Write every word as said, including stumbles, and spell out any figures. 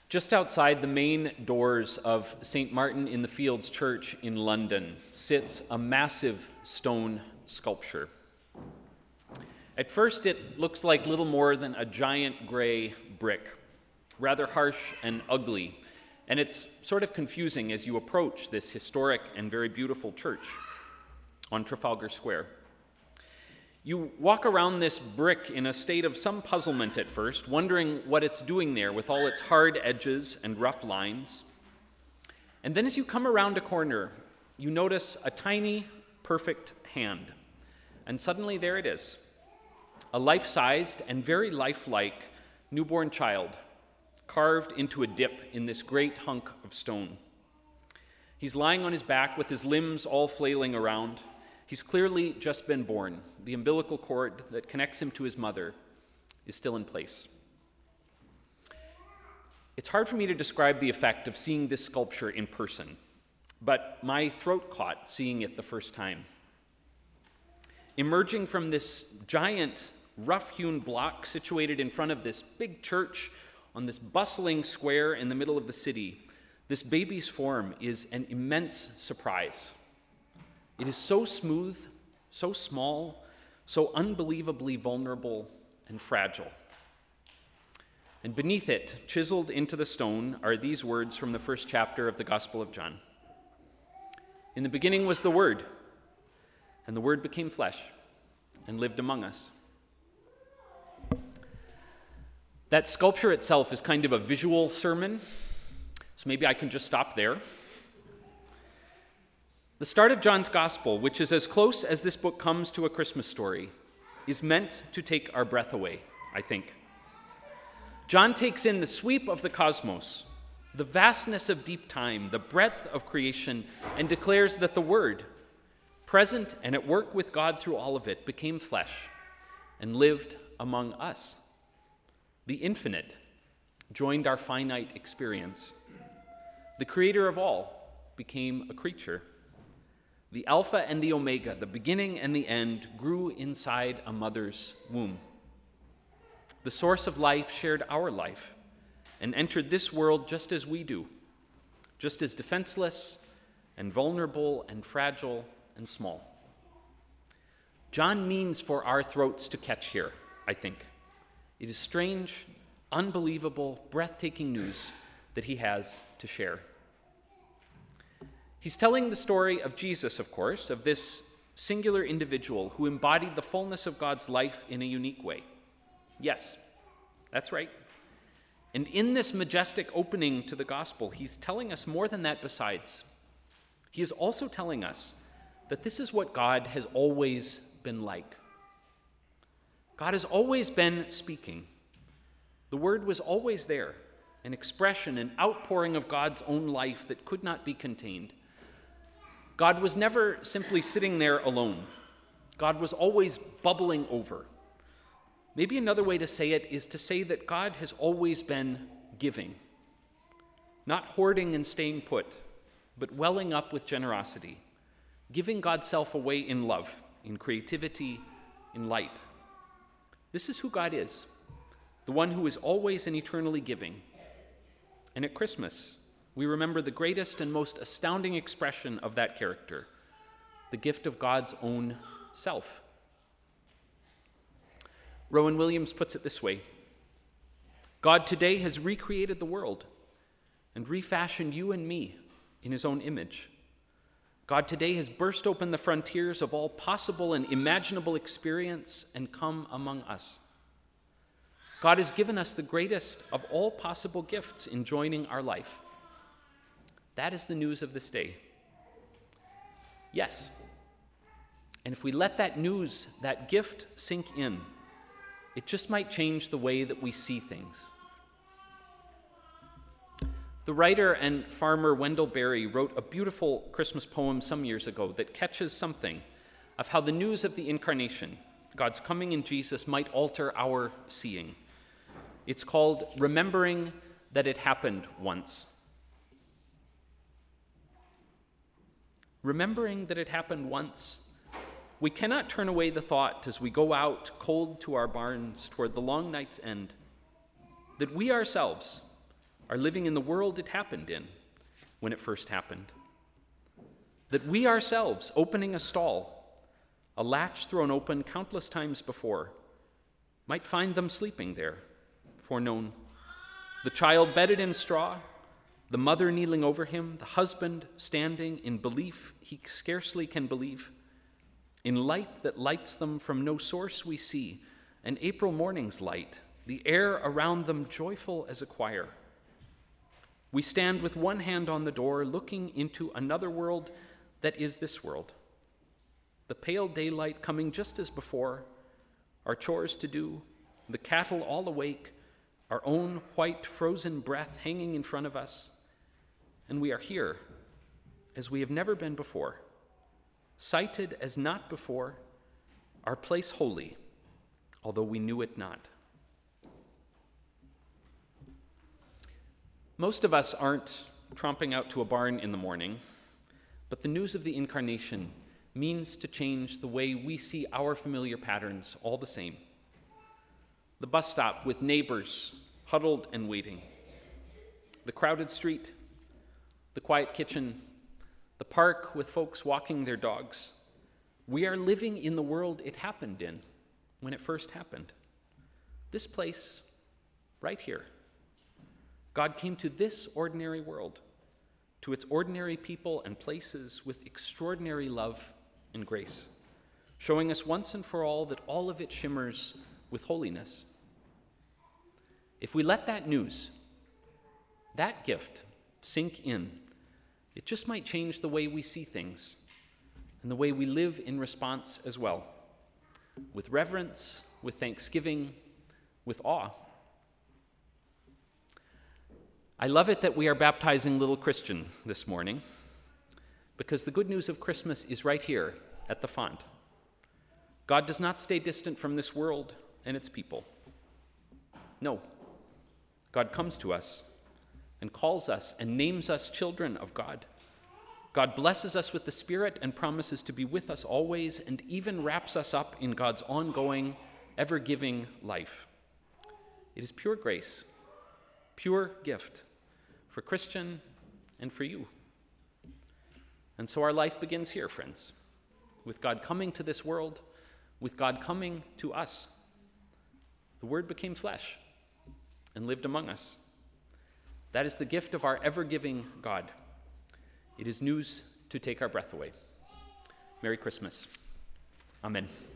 Just outside the main doors of Saint Martin in the Fields Church in London sits a massive stone sculpture. At first, it looks like little more than a giant gray brick, rather harsh and ugly, and it's sort of confusing as you approach this historic and very beautiful church on Trafalgar Square. You walk around this brick in a state of some puzzlement at first, wondering what it's doing there with all its hard edges and rough lines. And then as you come around a corner, you notice a tiny, perfect hand. And suddenly there it is, a life-sized and very lifelike newborn child, carved into a dip in this great hunk of stone. He's lying on his back with his limbs all flailing around. He's clearly just been born. The umbilical cord that connects him to his mother is still in place. It's hard for me to describe the effect of seeing this sculpture in person, but my throat caught seeing it the first time. Emerging from this giant, rough-hewn block situated in front of this big church on this bustling square in the middle of the city, this baby's form is an immense surprise. It is so smooth, so small, so unbelievably vulnerable and fragile. And beneath it, chiseled into the stone, are these words from the first chapter of the Gospel of John. In the beginning was the Word, and the Word became flesh and lived among us. That sculpture itself is kind of a visual sermon, so maybe I can just stop there. The start of John's Gospel, which is as close as this book comes to a Christmas story, is meant to take our breath away, I think. John takes in the sweep of the cosmos, the vastness of deep time, the breadth of creation, and declares that the Word, present and at work with God through all of it, became flesh and lived among us. The infinite joined our finite experience. The creator of all became a creature. The Alpha and the Omega, the beginning and the end, grew inside a mother's womb. The source of life shared our life and entered this world just as we do, just as defenseless and vulnerable and fragile and small. John means for our throats to catch here, I think. It is strange, unbelievable, breathtaking news that he has to share. He's telling the story of Jesus, of course, of this singular individual who embodied the fullness of God's life in a unique way. Yes, that's right. And in this majestic opening to the gospel, he's telling us more than that besides. He is also telling us that this is what God has always been like. God has always been speaking. The Word was always there, an expression, an outpouring of God's own life that could not be contained. God was never simply sitting there alone. God was always bubbling over. Maybe another way to say it is to say that God has always been giving, not hoarding and staying put, but welling up with generosity, giving God's self away in love, in creativity, in light. This is who God is, the one who is always and eternally giving. And at Christmas, we remember the greatest and most astounding expression of that character, the gift of God's own self. Rowan Williams puts it this way: God today has recreated the world and refashioned you and me in his own image. God today has burst open the frontiers of all possible and imaginable experience and come among us. God has given us the greatest of all possible gifts in joining our life. That is the news of this day. Yes. And if we let that news, that gift sink in, it just might change the way that we see things. The writer and farmer Wendell Berry wrote a beautiful Christmas poem some years ago that catches something of how the news of the incarnation, God's coming in Jesus, might alter our seeing. It's called Remembering That It Happened Once. Remembering that it happened once, we cannot turn away the thought as we go out cold to our barns toward the long night's end, that we ourselves, are living in the world it happened in when it first happened. That we ourselves, opening a stall, a latch thrown open countless times before, might find them sleeping there, foreknown. The child bedded in straw, the mother kneeling over him, the husband standing in belief he scarcely can believe, in light that lights them from no source we see, an April morning's light, the air around them joyful as a choir. We stand with one hand on the door, looking into another world that is this world. The pale daylight coming just as before, our chores to do, the cattle all awake, our own white frozen breath hanging in front of us, and we are here as we have never been before, sighted as not before, our place holy, although we knew it not. Most of us aren't tromping out to a barn in the morning, but the news of the Incarnation means to change the way we see our familiar patterns all the same. The bus stop with neighbors huddled and waiting, the crowded street, the quiet kitchen, the park with folks walking their dogs. We are living in the world it happened in when it first happened. This place, right here. God came to this ordinary world, to its ordinary people and places with extraordinary love and grace, showing us once and for all that all of it shimmers with holiness. If we let that news, that gift, sink in, it just might change the way we see things and the way we live in response as well, with reverence, with thanksgiving, with awe. I love it that we are baptizing little Christian this morning, because the good news of Christmas is right here at the font. God does not stay distant from this world and its people. No, God comes to us and calls us and names us children of God. God blesses us with the Spirit and promises to be with us always, and even wraps us up in God's ongoing, ever-giving life. It is pure grace, pure gift for Christian and for you. And so our life begins here, friends, with God coming to this world, with God coming to us. The Word became flesh and lived among us. That is the gift of our ever-giving God. It is news to take our breath away. Merry Christmas. Amen.